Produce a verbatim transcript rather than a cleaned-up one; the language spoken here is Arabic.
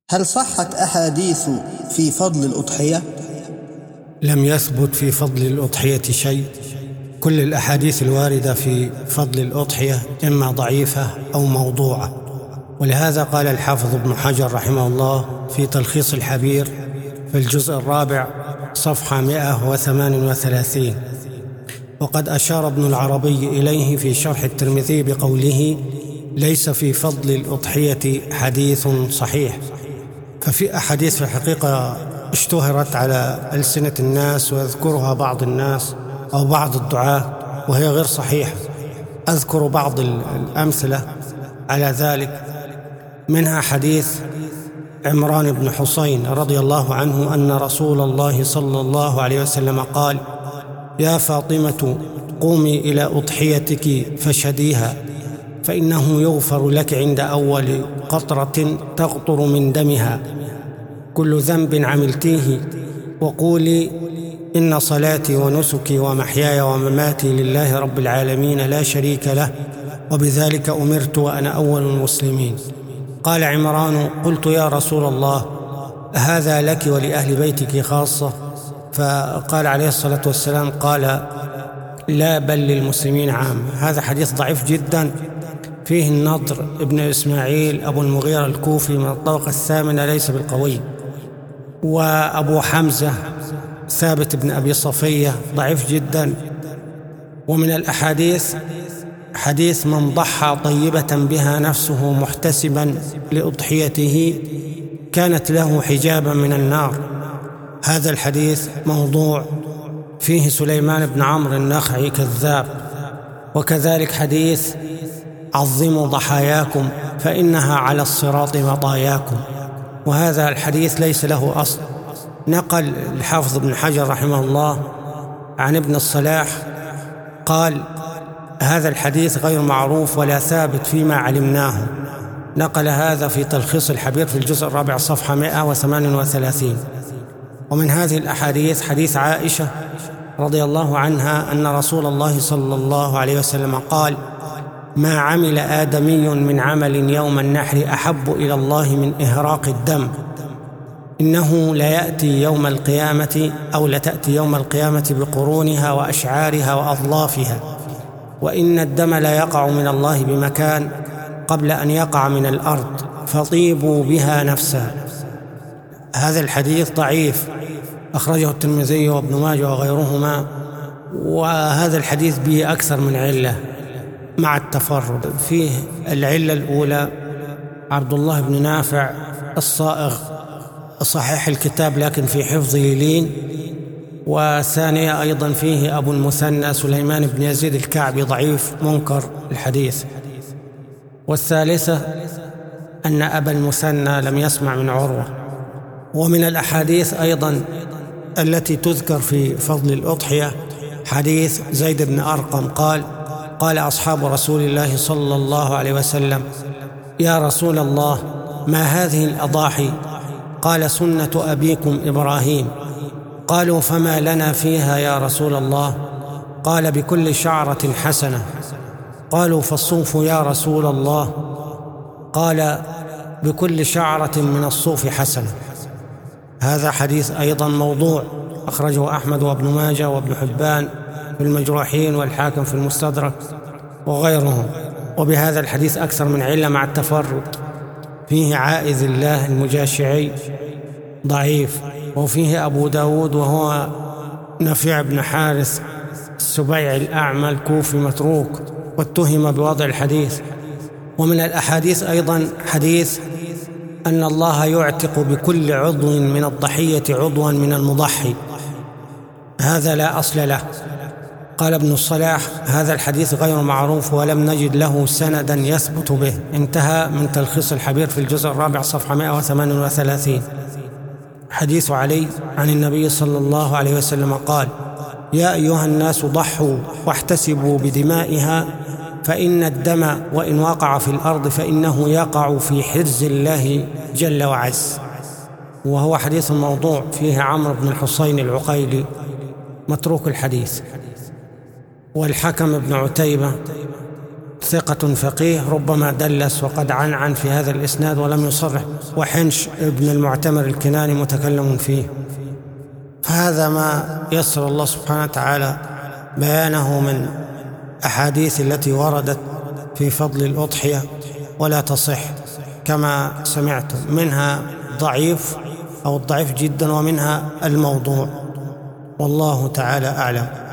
هل صحت أحاديث في فضل الأضحية؟ لم يثبت في فضل الأضحية شيء. كل الأحاديث الواردة في فضل الأضحية إما ضعيفة أو موضوعة، ولهذا قال الحافظ ابن حجر رحمه الله في تلخيص الحبير في الجزء الرابع صفحة مئة وثمان وثلاثين: وقد أشار ابن العربي إليه في شرح الترمذي بقوله: ليس في فضل الأضحية حديث صحيح. ففي أحاديث في الحقيقة اشتهرت على ألسنة الناس ويذكرها بعض الناس أو بعض الدعاة وهي غير صحيحة. أذكر بعض الأمثلة على ذلك، منها حديث عمران بن حسين رضي الله عنه أن رسول الله صلى الله عليه وسلم قال: يا فاطمة قومي إلى أضحيتك فشديها، فإنه يغفر لك عند أول قطرة تقطر من دمها كل ذنب عملتيه، وقولي: إن صلاتي ونسكي ومحياي ومماتي لله رب العالمين لا شريك له، وبذلك أمرت وأنا أول المسلمين. قال عمران: قلت يا رسول الله، هذا لك ولأهل بيتك خاصة؟ فقال عليه الصلاة والسلام: قال: لا، بل للمسلمين عام. هذا حديث ضعيف جدا، فيه النضر ابن إسماعيل أبو المغيرة الكوفي من الطبقة الثامنة، ليس بالقوي. وأبو حمزة ثابت بن أبي صفية ضعيف جدا. ومن الأحاديث حديث من ضحى طيبة بها نفسه محتسبا لأضحيته كانت له حجابا من النار. هذا الحديث موضوع، فيه سليمان بن عمرو النخعي كذاب. وكذلك حديث عظموا ضحاياكم فإنها على الصراط مطاياكم، وهذا الحديث ليس له أصل. نقل الحافظ ابن حجر رحمه الله عن ابن الصلاح قال: هذا الحديث غير معروف ولا ثابت فيما علمناه. نقل هذا في تلخيص الحبير في الجزء الرابع صفحة مئة وثمان وثلاثين. ومن هذه الأحاديث حديث عائشة رضي الله عنها أن رسول الله صلى الله عليه وسلم قال: ما عمل آدمي من عمل يوم النحر أحب إلى الله من إهراق الدم، إنه ليأتي يوم القيامة أو لتأتي يوم القيامة بقرونها وأشعارها وأظلافها، وإن الدم لا يقع من الله بمكان قبل أن يقع من الأرض، فطيبوا بها نفسها. هذا الحديث ضعيف، أخرجه الترمذي وابن ماجه وغيرهما. وهذا الحديث به أكثر من علة مع التفرد. فيه العلة الأولى عبد الله بن نافع الصائغ صحيح الكتاب لكن في حفظه لين، وثانية أيضا فيه أبو المثنى سليمان بن يزيد الكعبي ضعيف منكر الحديث، والثالثة أن أبا المثنى لم يسمع من عروة. ومن الأحاديث أيضا التي تذكر في فضل الأضحية حديث زيد بن أرقم قال: قال أصحاب رسول الله صلى الله عليه وسلم: يا رسول الله، ما هذه الأضاحي؟ قال: سنة أبيكم إبراهيم. قالوا: فما لنا فيها يا رسول الله؟ قال: بكل شعرة حسنة. قالوا: فالصوف يا رسول الله؟ قال: بكل شعرة من الصوف حسنة. هذا حديث أيضا موضوع، أخرجه أحمد وابن ماجه وابن حبان في المجروحين والحاكم في المستدرك وغيرهم. وبهذا الحديث أكثر من علة مع التفرد. فيه عائذ الله المجاشعي ضعيف، وفيه أبو داود وهو نفيع بن حارث السبيعي الأعمى الكوفي متروك واتهم بوضع الحديث. ومن الأحاديث أيضا حديث أن الله يعتق بكل عضو من الضحية عضوا من المضحي، هذا لا أصل له. قال ابن الصلاح: هذا الحديث غير معروف ولم نجد له سندا يثبت به. انتهى من تلخيص الحبير في الجزء الرابع صفحة مئة وثمان وثلاثين. حديث علي عن النبي صلى الله عليه وسلم قال: يا أيها الناس ضحوا واحتسبوا بدمائها، فإن الدم وإن وقع في الأرض فإنه يقع في حرز الله جل وعز. وهو حديث موضوع، فيه عمرو بن الحسين العقيلي متروك الحديث. والحكم بن عتيبة ثقة فقيه ربما دلس وقد عنعن في هذا الإسناد ولم يصرح، وحنش ابن المعتمر الكناني متكلم فيه. فهذا ما يسر الله سبحانه وتعالى بيانه من أحاديث التي وردت في فضل الأضحية ولا تصح كما سمعتم، منها ضعيف أو الضعيف جدا ومنها الموضوع، والله تعالى أعلم.